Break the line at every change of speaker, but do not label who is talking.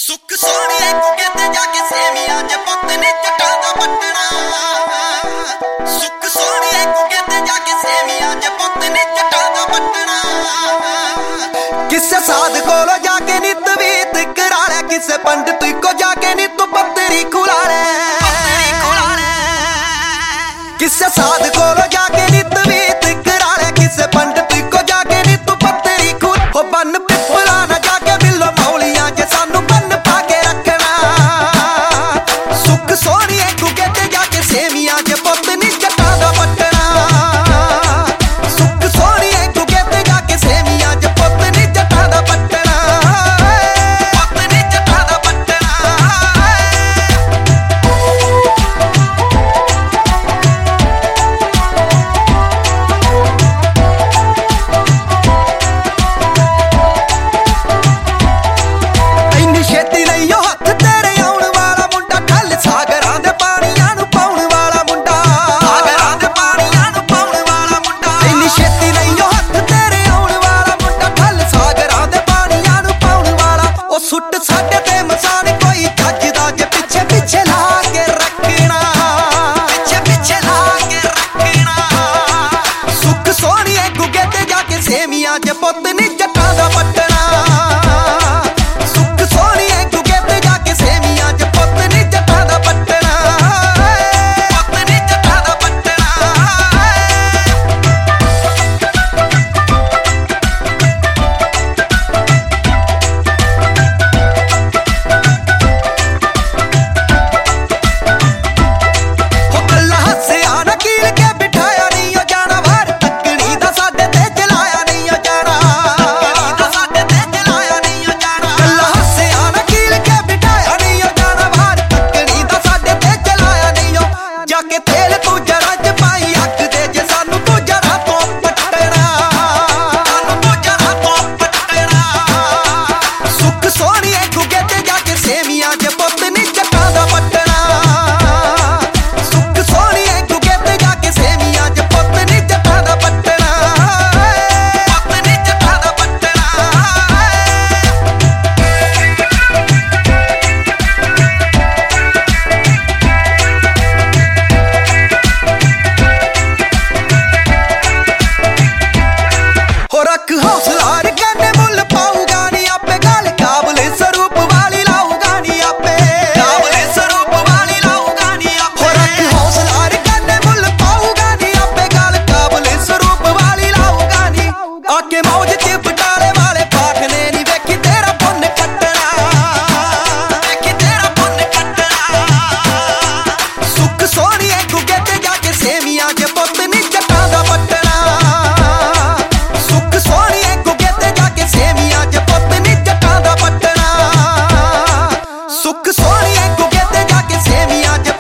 ਸੁੱਖ ਸੋਹਣੀਏ ਗੁੱਗੇ ਤੇ ਜਾ ਕੇ ਸੇਵੀਆਂ ਚ ਪੁੱਤ ਨੀ ਜੱਟਾਂ ਦਾ ਪੱਟਣਾ। ਸੁੱਖ ਸੋਹਣੀਏ ਗੁੱਗੇ ਤੇ ਜਾ ਕੇ ਸੇਵੀਆਂ ਚ ਪੁੱਤ ਨੀ ਜੱਟਾਂ ਦਾ ਪੱਟਣਾ। ਕਿਸੇ ਸਾਧ ਕੋਲੋਂ ਜਾ ਕੇ ਨੀ ਤਵੀਤ ਕਰਾ ਲੈ, ਕਿਸੇ ਪੰਡਤ ਕੋ ਜਾ ਕੇ ਨੀ ਤੂੰ ਪੱਤਰੀ ਖੁਲਾ ਲੈ। ਕਿਸੇ ਸਾਧ ਕੋਲੋਂ ਜਾ ਕੇ ਨੀ ਤਵੀਤ ਕਰਾ ਲੈ, ਕਿਸੇ ਪੰਡਤ ਕੋ ਜਾ ਕੇ ਨੀ ਤੂੰ ਪੱਤਰੀ ਖੁਲਾ। ਹੋ ਬੰਨ ਪਿੱਪਲਾ ਨਾ ਜਾ ਕੇ ਮਿਲੋ ਮੌਲੀਆਂ ਜੇ ਸਾਨੂੰ ਬੰਨ ਪਾ ਕੇ ਰੱਖਣਾ। ਸੁੱਖ ਸੋਹਣੀਏ ਗੁੱਗੇ ਤੇ ਜਾ ਕੇ ਸੇਵੀਆਂ ਚ ਪੁੱਤ ਨੀ ਜੱਟਾਂ ਦਾ ਪੱਟਣਾ। ਸੁੱਖ ਸੋਹਣੀਏ ਗੁੱਗੇ ਤੇ ਜਾ ਕੇ ਸੇਵੀਆਂ ਚ ਪੁੱਤ ਨੀ ਜੱਟਾਂ ਦਾ ਪੱਟਣਾ। ਪੁੱਤ ਨੀ ਜੱਟਾਂ ਦਾ ਪੱਟਣਾ। ਛੇਤੀ ਨਹੀਂ ਉਹ ਹੱਥ ਤੇਰੇ ਆਉਣ ਵਾਲਾ ਮੁੰਡਾ, ਠੱਲ ਸਾਗਰਾਂ ਦੇ ਪਾਣੀਆਂ ਨੂੰ ਪਾਉਣ ਵਾਲਾ ਮੁੰਡਾ। ਸਾਗਰਾਂ ਦੇ ਪਾਣੀਆਂ ਨੂੰ ਪਾਉਣ ਵਾਲਾ ਮੁੰਡਾ। ਇੰਨੀ ਛੇਤੀ ਨਹੀਂ ਉਹ ਹੱਥ ਤੇਰੇ ਆਉਣ ਵਾਲਾ ਮੁੰਡਾ, ਠੱਲ ਸਾਗਰਾਂ ਦੇ ਪਾਣੀਆਂ ਨੂੰ ਪਾਉਣ ਵਾਲਾ। ਉਹ ਸੁੱਟ ਸਾਡੇ ਤੇ ਮਸਾਨ ਕੋਈ ਚੱਜ ਦਾ ਜੇ ਪਿੱਛੇ ਪਿੱਛੇ ਲਾ ਕੇ ਰੱਖਣਾ। ਪਿੱਛੇ ਪਿੱਛੇ ਲਾ ਕੇ ਰੱਖਣਾ। ਸੁੱਖ ਸੋਹਣੀਏ ਗੁੱਗੇ ਤੇ ਜਾ ਕੇ ਸੇਵੀਆਂ ਚ ਪੁੱਤ ਨੀ ਜੱਟਾਂ ਦਾ ਪੱਟਣਾ। ਸੁੱਖ ਸੋਹਣੀਏ ਗੁੱਗੇ ਤੇ ਜਾ ਕੇ ਸੇਵੀਆਂ ਚ